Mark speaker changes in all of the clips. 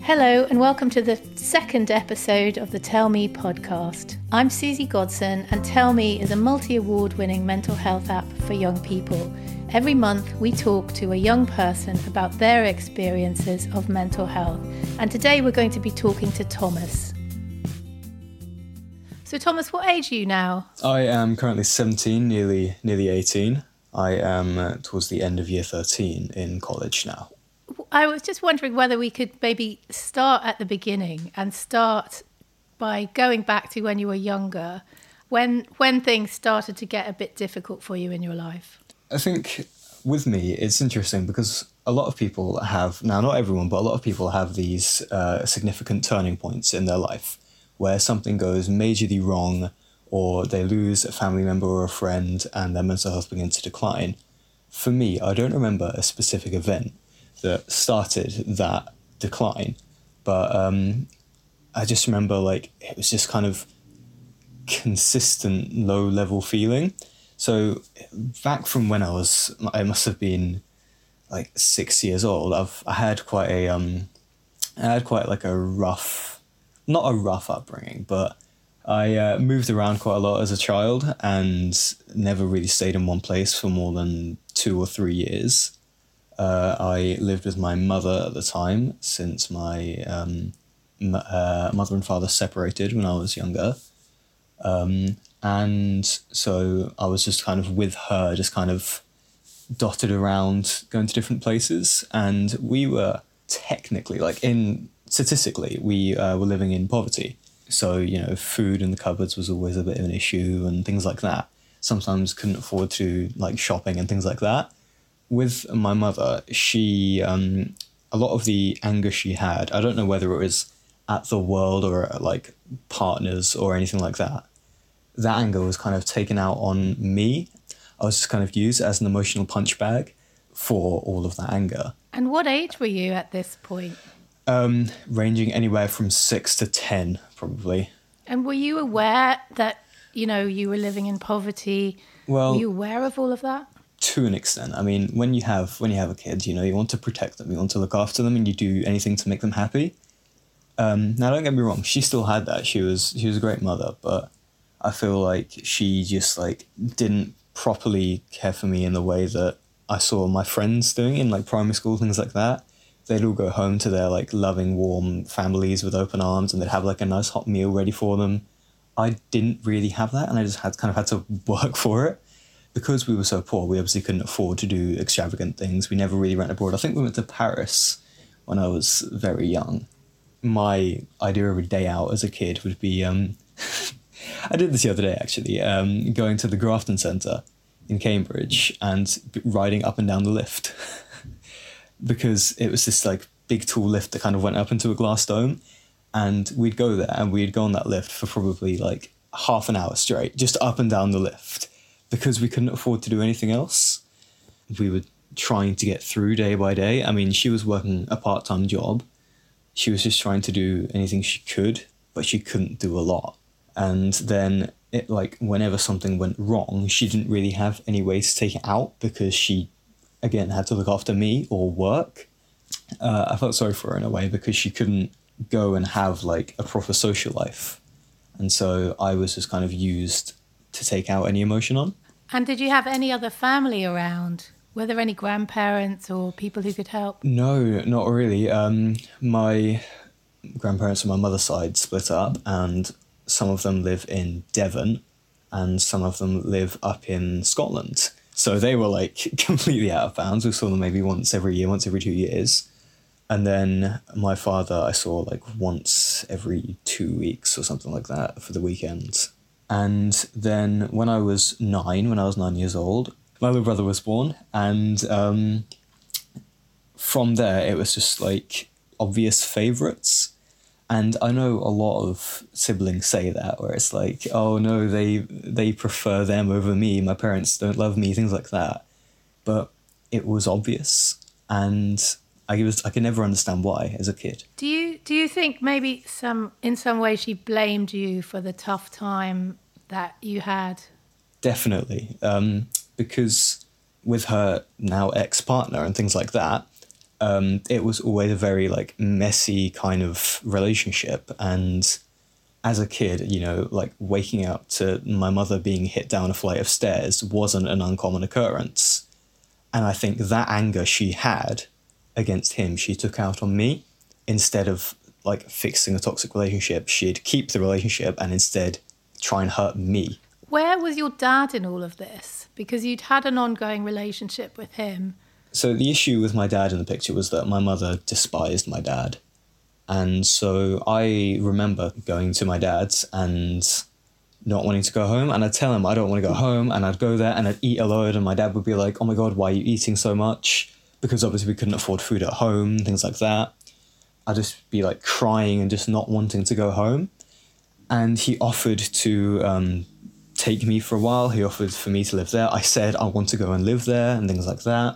Speaker 1: Hello and welcome to the second episode of the Tell Me podcast. I'm Susie Godson and Tell Me is a multi-award winning mental health app for young people. Every month we talk to a young person about their experiences of mental health, and today we're going to be talking to Thomas. So Thomas, what age are you now?
Speaker 2: I am currently 17, nearly 18. I am towards the end of year 13 in college now.
Speaker 1: I was just wondering whether we could maybe start at the beginning and start by going back to when you were younger, when things started to get a bit difficult for you in your life.
Speaker 2: I think with me, it's interesting because a lot of people have, now not everyone, but a lot of people have these significant turning points in their life where something goes majorly wrong or they lose a family member or a friend and their mental health begins to decline. For me, I don't remember a specific event that started that decline, but I just remember it was just kind of consistent low level feeling. So back from when I must have been 6 years old, I had quite a rough, not a rough upbringing, but I moved around quite a lot as a child and never really stayed in one place for more than 2 or 3 years. I lived with my mother at the time since my mother and father separated when I was younger. And so I was just kind of with her, just kind of dotted around, going to different places. And we were technically, statistically, we were living in poverty. So, food in the cupboards was always a bit of an issue and things like that. Sometimes couldn't afford to shopping and things like that. With my mother, she, a lot of the anger she had, I don't know whether it was at the world or at partners or anything like that, that anger was kind of taken out on me. I was just kind of used as an emotional punch bag for all of that anger.
Speaker 1: And what age were you at this point?
Speaker 2: Ranging anywhere from 6 to 10, probably.
Speaker 1: And were you aware that, you were living in poverty?
Speaker 2: Well,
Speaker 1: were you aware of all of that?
Speaker 2: To an extent. I mean, when you have a kid, you want to protect them, you want to look after them, and you do anything to make them happy. Now, don't get me wrong, she still had that. She was a great mother, but I feel like she just didn't properly care for me in the way that I saw my friends doing in primary school, things like that. They'd all go home to their loving, warm families with open arms, and they'd have a nice hot meal ready for them. I didn't really have that, and I just had to work for it. Because we were so poor, we obviously couldn't afford to do extravagant things. We never really went abroad. I think we went to Paris when I was very young. My idea of a day out as a kid would be, I did this the other day actually, going to the Grafton Centre in Cambridge and riding up and down the lift. Because it was this big tall lift that kind of went up into a glass dome. And we'd go there and we'd go on that lift for probably half an hour straight, just up and down the lift. Because we couldn't afford to do anything else. We were trying to get through day by day. I mean, she was working a part-time job. She was just trying to do anything she could, but she couldn't do a lot. And then whenever something went wrong, she didn't really have any way to take it out because she, again, had to look after me or work. I felt sorry for her in a way because she couldn't go and have a proper social life. And so I was just kind of used to take out any emotion on.
Speaker 1: And did you have any other family around? Were there any grandparents or people who could help?
Speaker 2: No, not really. My grandparents on my mother's side split up, and some of them live in Devon and some of them live up in Scotland. So they were completely out of bounds. We saw them maybe once every year, once every 2 years. And then my father I saw once every 2 weeks or something like that for the weekend. And then when I was 9 years old, my little brother was born. And from there, it was just obvious favourites. And I know a lot of siblings say that, where it's oh no, they prefer them over me. My parents don't love me, things like that. But it was obvious. And I could never understand why as a kid.
Speaker 1: Do you think maybe in some way she blamed you for the tough time that you had?
Speaker 2: Definitely, because with her now ex-partner and things like that, it was always a very like messy kind of relationship. And as a kid, you know, like waking up to my mother being hit down a flight of stairs wasn't an uncommon occurrence. And I think that anger she had against him, she took out on me. Instead of like fixing a toxic relationship, she'd keep the relationship and instead try and hurt me.
Speaker 1: Where was your dad in all of this? Because you'd had an ongoing relationship with him.
Speaker 2: So the issue with my dad in the picture was that my mother despised my dad. And so I remember going to my dad's and not wanting to go home. And I'd tell him I don't want to go home. And I'd go there and I'd eat a load. And my dad would be like, oh my God, why are you eating so much? Because obviously we couldn't afford food at home, things like that. I'd just be like crying and just not wanting to go home. And he offered to take me for a while. He offered for me to live there. I said I want to go and live there and things like that.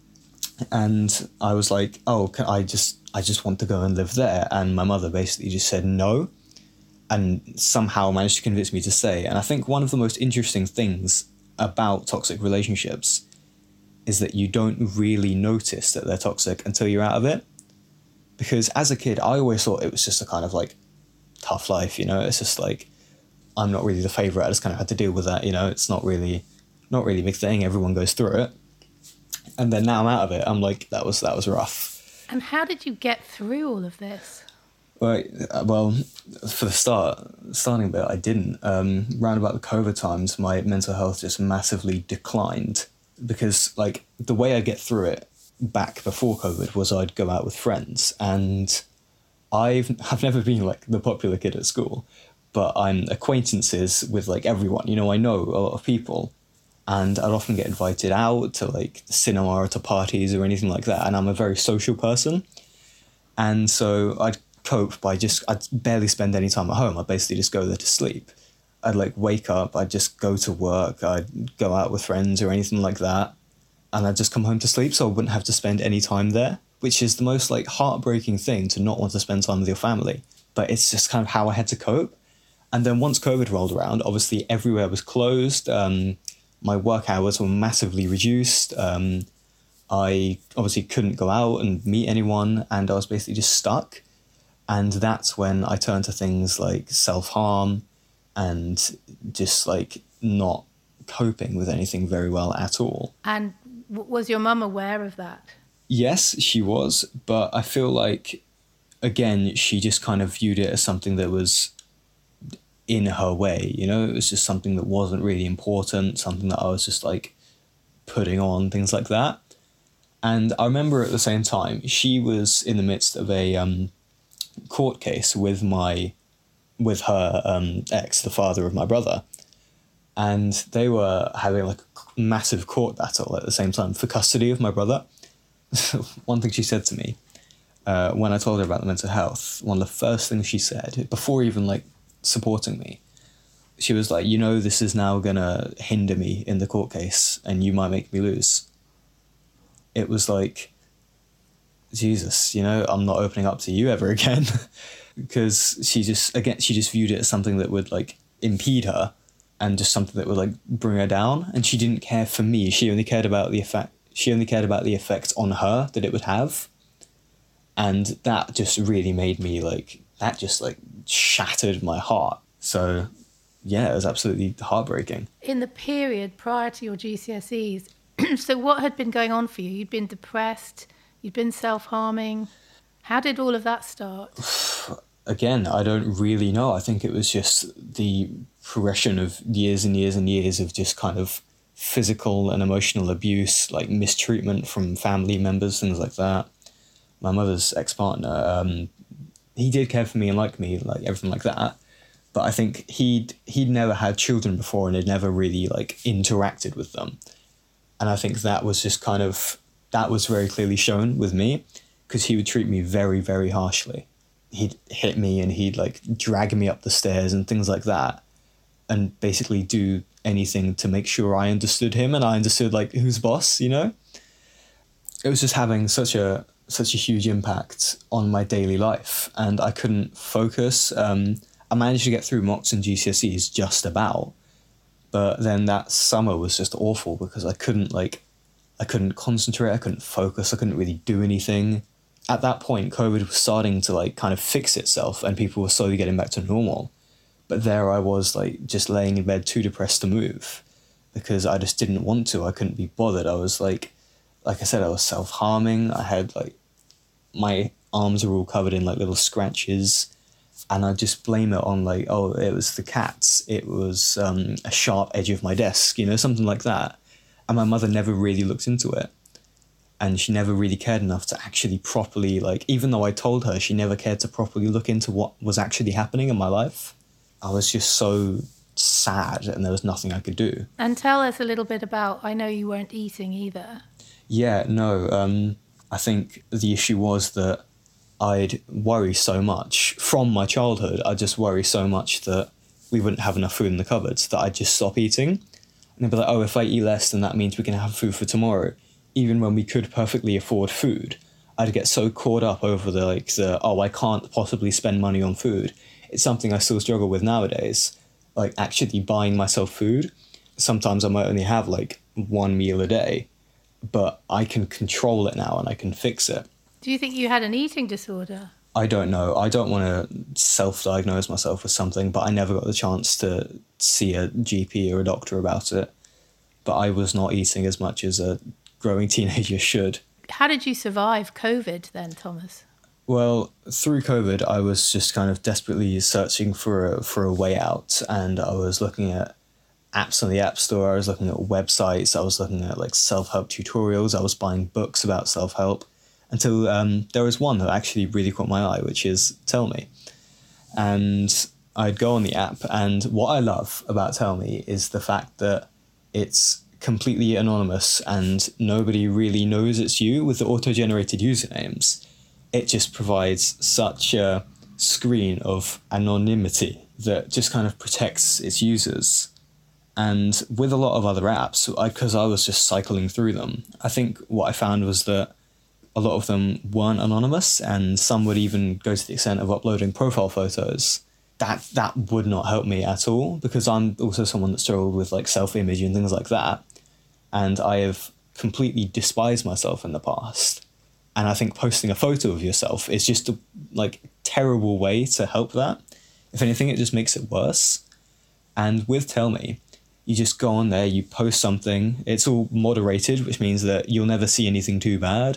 Speaker 2: And I was like, oh, I just want to go and live there. And my mother basically just said no, and somehow managed to convince me to stay. And I think one of the most interesting things about toxic relationships is that you don't really notice that they're toxic until you're out of it. Because as a kid, I always thought it was just a kind of like tough life, you know, it's just like, I'm not really the favourite, I just kind of had to deal with that, you know, it's not really a big thing, everyone goes through it. And then now I'm out of it, I'm like, that was rough.
Speaker 1: And how did you get through all of this?
Speaker 2: Right, well, for the starting bit, I didn't. Round about the COVID times, my mental health just massively declined. Because like the way I get through it back before COVID was I'd go out with friends, and I've never been like the popular kid at school, but I'm acquaintances with like everyone, you know, I know a lot of people, and I'd often get invited out to like the cinema or to parties or anything like that, and I'm a very social person. And so I'd cope by I'd barely spend any time at home. I'd basically just go there to sleep. I'd like wake up, I'd just go to work, I'd go out with friends or anything like that, and I'd just come home to sleep, so I wouldn't have to spend any time there, which is the most like heartbreaking thing, to not want to spend time with your family. But it's just kind of how I had to cope. And then once COVID rolled around, obviously everywhere was closed. My work hours were massively reduced. I obviously couldn't go out and meet anyone, and I was basically just stuck. And that's when I turned to things like self-harm and just like not coping with anything very well at all.
Speaker 1: And was your mum aware of that?
Speaker 2: Yes, she was, but I feel like, again, she just kind of viewed it as something that was in her way, you know? It was just something that wasn't really important, something that I was just like putting on, things like that. And I remember at the same time, she was in the midst of a court case with her ex, the father of my brother. And they were having like a massive court battle at the same time for custody of my brother. One thing she said to me, when I told her about the mental health, one of the first things she said, before even like supporting me, she was like, you know, this is now gonna hinder me in the court case and you might make me lose. It was like, Jesus, you know, I'm not opening up to you ever again. Because she just viewed it as something that would like impede her and just something that would like bring her down. And she didn't care for me. She only cared about the effect on her that it would have. And that just really made me like, that just like shattered my heart. So yeah, it was absolutely heartbreaking.
Speaker 1: In the period prior to your GCSEs, so what had been going on for you? You'd been depressed, you'd been self-harming. How did all of that start?
Speaker 2: Again, I don't really know. I think it was just the progression of years and years and years of just kind of physical and emotional abuse, like mistreatment from family members, things like that. My mother's ex-partner, he did care for me and like me, like everything like that. But I think he'd never had children before and had never really like interacted with them. And I think that was just kind of, that was very clearly shown with me, because he would treat me very, very harshly. He'd hit me and he'd like drag me up the stairs and things like that, and basically do anything to make sure I understood him and I understood like who's boss, you know? It was just having such a huge impact on my daily life, and I couldn't focus. I managed to get through mocks and GCSEs just about, but then that summer was just awful because I couldn't like I couldn't concentrate, I couldn't focus, I couldn't really do anything. At that point, COVID was starting to like kind of fix itself and people were slowly getting back to normal. But there I was like just laying in bed too depressed to move because I just didn't want to. I couldn't be bothered. I was like I said, I was self-harming. I had like, my arms were all covered in like little scratches. And I just blame it on like, oh, it was the cats. It was a sharp edge of my desk, you know, something like that. And my mother never really looked into it. And she never really cared enough to actually properly, like, even though I told her, she never cared to properly look into what was actually happening in my life. I was just so sad and there was nothing I could do.
Speaker 1: And tell us a little bit about, I know you weren't eating either.
Speaker 2: Yeah, no, I think the issue was that I'd worry so much from my childhood. I'd just worry so much that we wouldn't have enough food in the cupboards that I'd just stop eating. And I'd be like, oh, if I eat less, then that means we can have food for tomorrow. Even when we could perfectly afford food, I'd get so caught up over oh, I can't possibly spend money on food. It's something I still struggle with nowadays, like actually buying myself food. Sometimes I might only have like one meal a day, but I can control it now and I can fix it.
Speaker 1: Do you think you had an eating disorder?
Speaker 2: I don't know. I don't want to self-diagnose myself with something, but I never got the chance to see a GP or a doctor about it. But I was not eating as much as a growing teenager should.
Speaker 1: How did you survive COVID then, Thomas?
Speaker 2: Well, through COVID, I was just kind of desperately searching for a way out, and I was looking at apps on the App Store, I was looking at websites, I was looking at like self-help tutorials, I was buying books about self-help, until there was one that actually really caught my eye, which is Tell Me. And I'd go on the app, and what I love about Tell Me is the fact that it's completely anonymous and nobody really knows it's you with the auto-generated usernames. It just provides such a screen of anonymity that just kind of protects its users. And with a lot of other apps, because I was just cycling through them, I think what I found was that a lot of them weren't anonymous, and some would even go to the extent of uploading profile photos. That would not help me at all, because I'm also someone that struggled with like self-image and things like that. And I have completely despised myself in the past. And I think posting a photo of yourself is just a terrible way to help that. If anything, it just makes it worse. And with Tell Me, you just go on there, you post something, it's all moderated, which means that you'll never see anything too bad.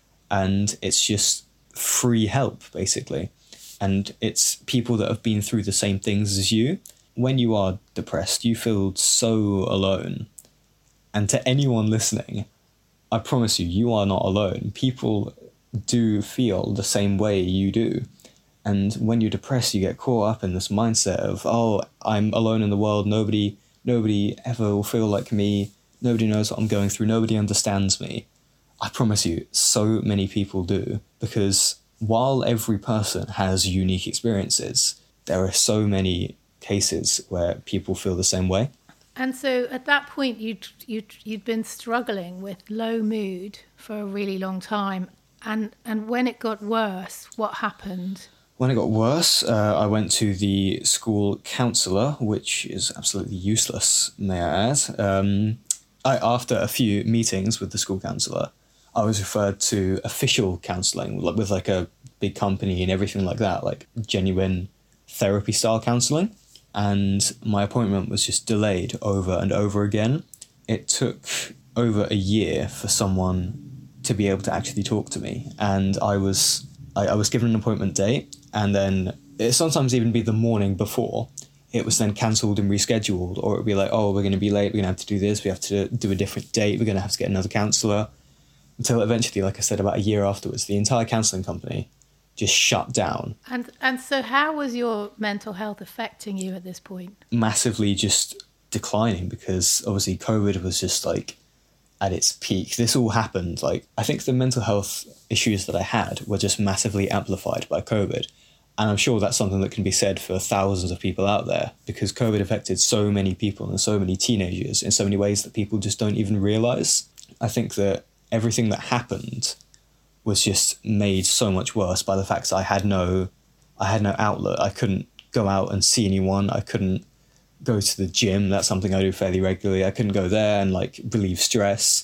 Speaker 2: And it's just free help, basically. And it's people that have been through the same things as you. When you are depressed, you feel so alone. And to anyone listening, I promise you, you are not alone. People do feel the same way you do. And when you're depressed, you get caught up in this mindset of, oh, I'm alone in the world. Nobody ever will feel like me. Nobody knows what I'm going through. Nobody understands me. I promise you, so many people do. Because while every person has unique experiences, there are so many cases where people feel the same way.
Speaker 1: And so at that point, you'd been struggling with low mood for a really long time. And when it got worse, what happened?
Speaker 2: When it got worse, I went to the school counsellor, which is absolutely useless, may I add. After a few meetings with the school counsellor, I was referred to official counselling, with like a big company and everything like that, like genuine therapy style counselling. And my appointment was just delayed over and over again. It took over a year for someone to be able to actually talk to me. And I was given an appointment date, and then it sometimes even be the morning before. It was then cancelled and rescheduled, or it would be like, oh, we're going to be late, we're going to have to do this, we have to do a different date, we're going to have to get another counsellor. Until eventually, like I said, about a year afterwards, the entire counselling company just shut down.
Speaker 1: And so how was your mental health affecting you at this point?
Speaker 2: Massively just declining, because obviously COVID was just like at its peak. This all happened, I think the mental health issues that I had were just massively amplified by COVID. And I'm sure that's something that can be said for thousands of people out there, because COVID affected so many people and so many teenagers in so many ways that people just don't even realise. I think that everything that happened was just made so much worse by the fact that I had no outlet. I couldn't go out and see anyone. I couldn't go to the gym. That's something I do fairly regularly. I couldn't go there and relieve stress.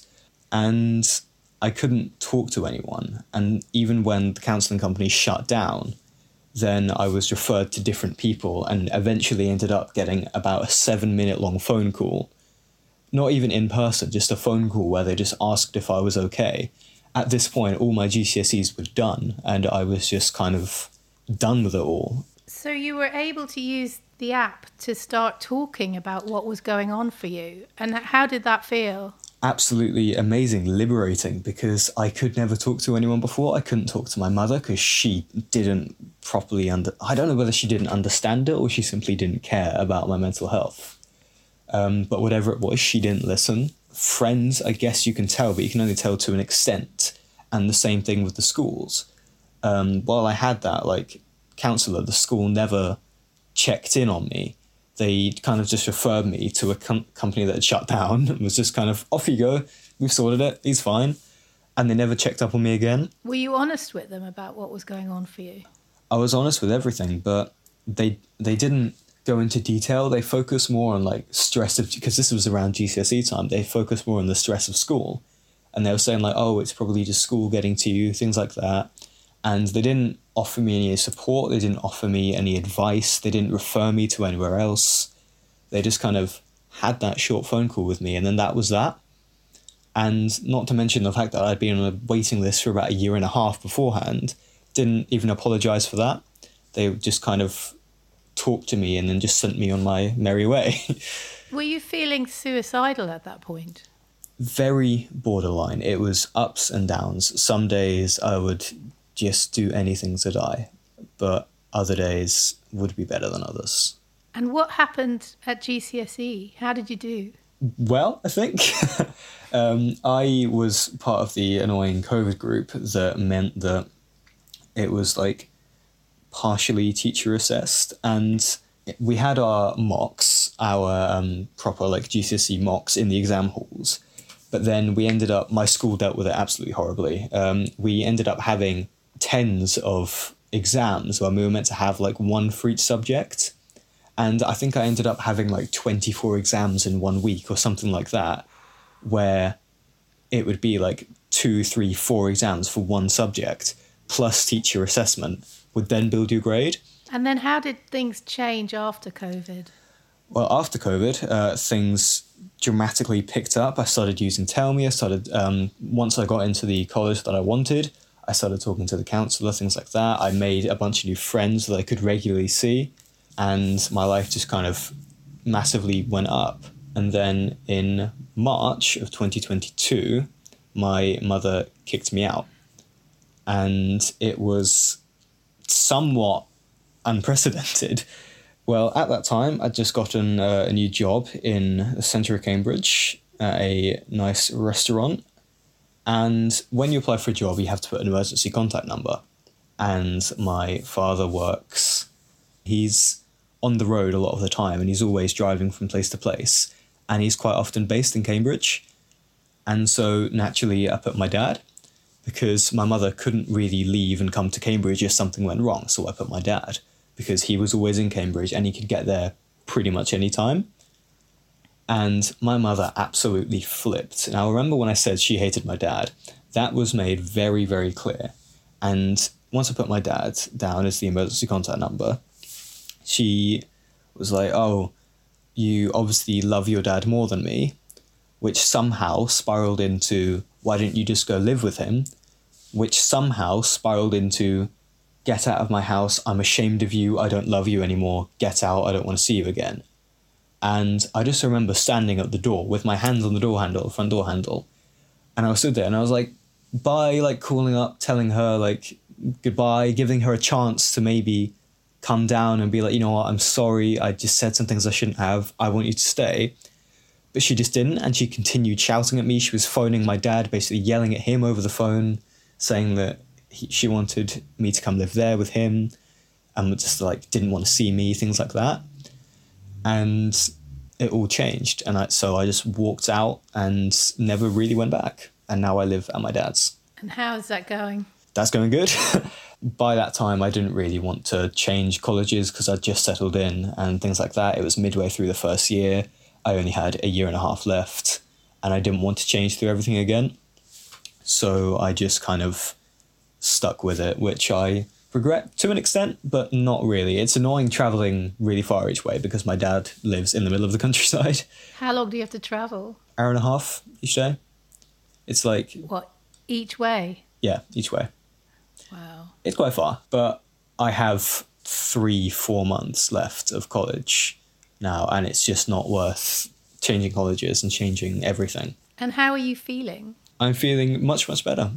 Speaker 2: And I couldn't talk to anyone. And even when the counselling company shut down, then I was referred to different people and eventually ended up getting about a 7-minute long phone call. Not even in person, just a phone call where they just asked if I was okay. At this point, all my GCSEs were done and I was just kind of done with it all.
Speaker 1: So you were able to use the app to start talking about what was going on for you. And how did that feel?
Speaker 2: Absolutely amazing, liberating, because I could never talk to anyone before. I couldn't talk to my mother because she didn't properly I don't know whether she didn't understand it or she simply didn't care about my mental health. But whatever it was, she didn't listen. Friends, I guess you can tell, but you can only tell to an extent. And the same thing with the schools. While I had that, counsellor, the school never checked in on me. They kind of just referred me to a company that had shut down and was just kind of, off you go, we've sorted it, he's fine. And they never checked up on me again. Were
Speaker 1: you honest with them about what was going on for you?
Speaker 2: I was honest with everything, but they didn't go into detail. They focused more on stress of, because this was around GCSE time, they focused more on the stress of school. And they were saying oh, it's probably just school getting to you, things like that. And they didn't offer me any support. They didn't offer me any advice. They didn't refer me to anywhere else. They just kind of had that short phone call with me. And then that was that. And not to mention the fact that I'd been on a waiting list for about 1.5 years beforehand. Didn't even apologise for that. They just kind of talked to me and then just sent me on my merry way.
Speaker 1: Were you feeling suicidal at that point?
Speaker 2: Very borderline. It was ups and downs. Some days I would just do anything to die, but other days would be better than others.
Speaker 1: And what happened at GCSE? How did you do?
Speaker 2: Well, I think I was part of the annoying COVID group that meant that it was partially teacher assessed, and we had our mocks, our proper GCSE mocks in the exam halls. But then we ended up, my school dealt with it absolutely horribly. We ended up having tens of exams when we were meant to have one for each subject. And I think I ended up having 24 exams in 1 week or something like that, where it would be 2, 3, 4 exams for one subject, plus teacher assessment would then build your grade.
Speaker 1: And then how did things change after COVID?
Speaker 2: Well, after COVID, things dramatically picked up. I started using Tell Me. I started, once I got into the college that I wanted, I started talking to the counsellor, things like that. I made a bunch of new friends that I could regularly see, and my life just kind of massively went up. And then in March of 2022, my mother kicked me out. And it was somewhat unprecedented. Well, at that time, I'd just gotten a new job in the centre of Cambridge at a nice restaurant. And when you apply for a job, you have to put an emergency contact number. And my father works, he's on the road a lot of the time, and he's always driving from place to place. And he's quite often based in Cambridge. And so naturally, I put my dad, because my mother couldn't really leave and come to Cambridge if something went wrong. So I put my dad, because he was always in Cambridge and he could get there pretty much any time. And my mother absolutely flipped. Now, remember when I said she hated my dad? That was made very, very clear. And once I put my dad down as the emergency contact number, she was like, oh, you obviously love your dad more than me, which somehow spiraled into, why didn't you just go live with him? Which somehow spiraled into, get out of my house, I'm ashamed of you, I don't love you anymore, get out, I don't want to see you again. And I just remember standing at the door with my hands on the door handle, front door handle. And I was stood there and I was like, bye, calling up, telling her goodbye, giving her a chance to maybe come down and be like, you know what, I'm sorry, I just said some things I shouldn't have, I want you to stay. But she just didn't, and she continued shouting at me. She was phoning my dad, basically yelling at him over the phone, saying that she wanted me to come live there with him, and just didn't want to see me, things like that. And it all changed, and so I just walked out and never really went back. And now I live at my dad's.
Speaker 1: And how is that going?
Speaker 2: That's going good. By that time, I didn't really want to change colleges because I'd just settled in and things like that. It was midway through the first year. I only had 1.5 years left, and I didn't want to change through everything again. So I just kind of stuck with it, which I regret to an extent, but not really. It's annoying travelling really far each way because my dad lives in the middle of the countryside.
Speaker 1: How long do you have to travel?
Speaker 2: Hour and a half each day. It's like...
Speaker 1: What, each way?
Speaker 2: Yeah, each way.
Speaker 1: Wow.
Speaker 2: It's quite far, but I have 3-4 months left of college now, and it's just not worth changing colleges and changing everything.
Speaker 1: And how are you feeling?
Speaker 2: I'm feeling much, much better.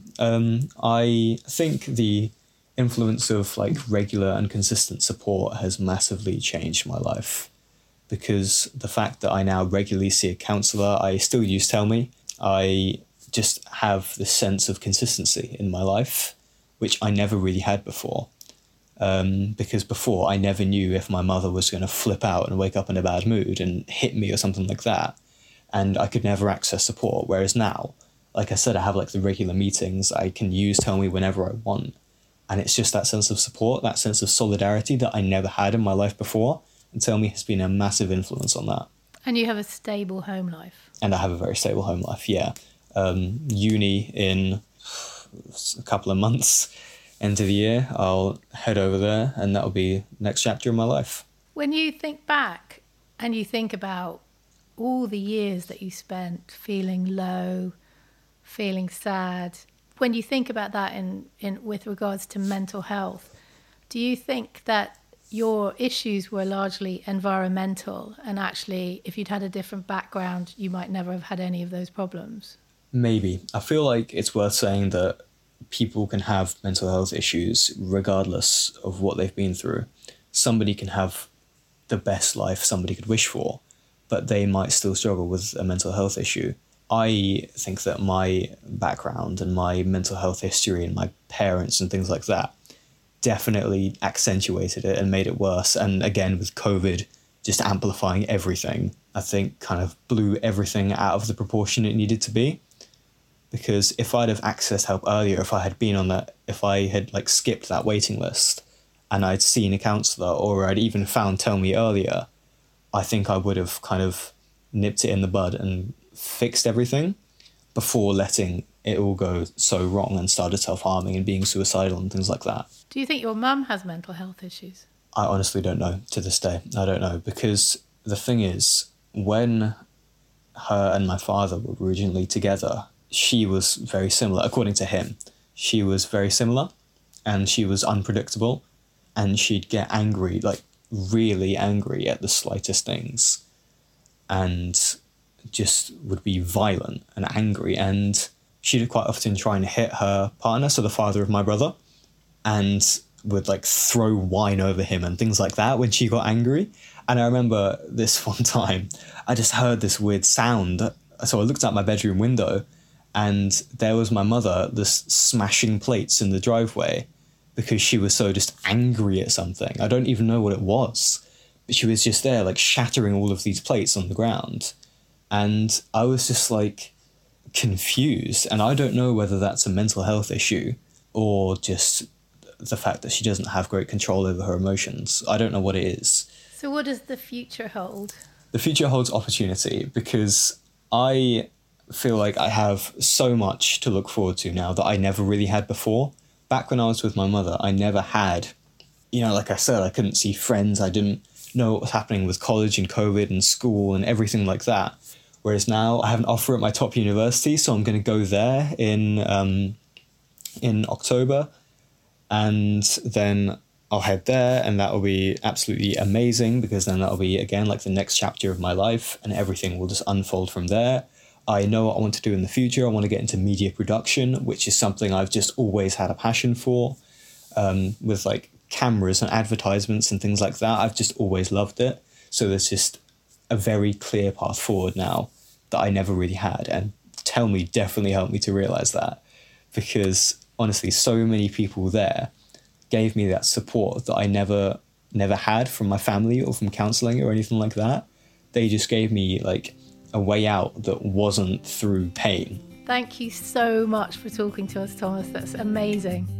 Speaker 2: I think the influence of like regular and consistent support has massively changed my life, because the fact that I now regularly see a counsellor, I still use Tell Me, I just have this sense of consistency in my life, which I never really had before. Because before I never knew if my mother was going to flip out and wake up in a bad mood and hit me or something like that, and I could never access support. Whereas now, like I said, I have like the regular meetings, I can use Tell Me whenever I want, and it's just that sense of support, that sense of solidarity that I never had in my life before, and Tell Me has been a massive influence on that.
Speaker 1: And you have a stable home life.
Speaker 2: And I have a very stable home life, yeah. Uni in a couple of months, end of the year, I'll head over there, and that'll be the next chapter of my life.
Speaker 1: When you think back and you think about all the years that you spent feeling low, feeling sad, when you think about that in with regards to mental health, do you think that your issues were largely environmental, and actually if you'd had a different background you might never have had any of those problems?
Speaker 2: Maybe. I feel like it's worth saying that people can have mental health issues regardless of what they've been through. Somebody can have the best life somebody could wish for, but they might still struggle with a mental health issue. I think that my background and my mental health history and my parents and things like that definitely accentuated it and made it worse. And again, with COVID just amplifying everything, I think kind of blew everything out of the proportion it needed to be. Because if I'd have accessed help earlier, if I had been on that, if I had like skipped that waiting list and I'd seen a counsellor, or I'd even found Tell Me earlier, I think I would have kind of nipped it in the bud and fixed everything before letting it all go so wrong and started self-harming and being suicidal and things like that.
Speaker 1: Do you think your mum has mental health issues?
Speaker 2: I honestly don't know to this day. I don't know, because the thing is, when her and my father were originally together, she was very similar, according to him. She was very similar, and she was unpredictable, and she'd get angry, like really angry at the slightest things, and just would be violent and angry, and she'd quite often try and hit her partner, so the father of my brother, and would like throw wine over him and things like that when she got angry. And I remember this one time, I just heard this weird sound, so I looked out my bedroom window, and there was my mother just smashing plates in the driveway because she was so just angry at something. I don't even know what it was, but she was just there like shattering all of these plates on the ground. And I was just like confused, and I don't know whether that's a mental health issue or just the fact that she doesn't have great control over her emotions. I don't know what it is.
Speaker 1: So what does the future hold?
Speaker 2: The future holds opportunity, because I feel like I have so much to look forward to now that I never really had before. Back when I was with my mother, I never had, like I said, I couldn't see friends. I didn't know what was happening with college and COVID and school and everything like that. Whereas now I have an offer at my top university, so I'm going to go there in October, and then I'll head there, and that will be absolutely amazing, because then that'll be, again, like the next chapter of my life, and everything will just unfold from there. I know what I want to do in the future. I want to get into media production, which is something I've just always had a passion for, with like cameras and advertisements and things like that. I've just always loved it. So there's just a very clear path forward now that I never really had. And Tell Me definitely helped me to realize that, because honestly, so many people there gave me that support that I never had from my family or from counselling or anything like that. They just gave me like a way out that wasn't through pain.
Speaker 1: Thank you so much for talking to us, Thomas. That's amazing.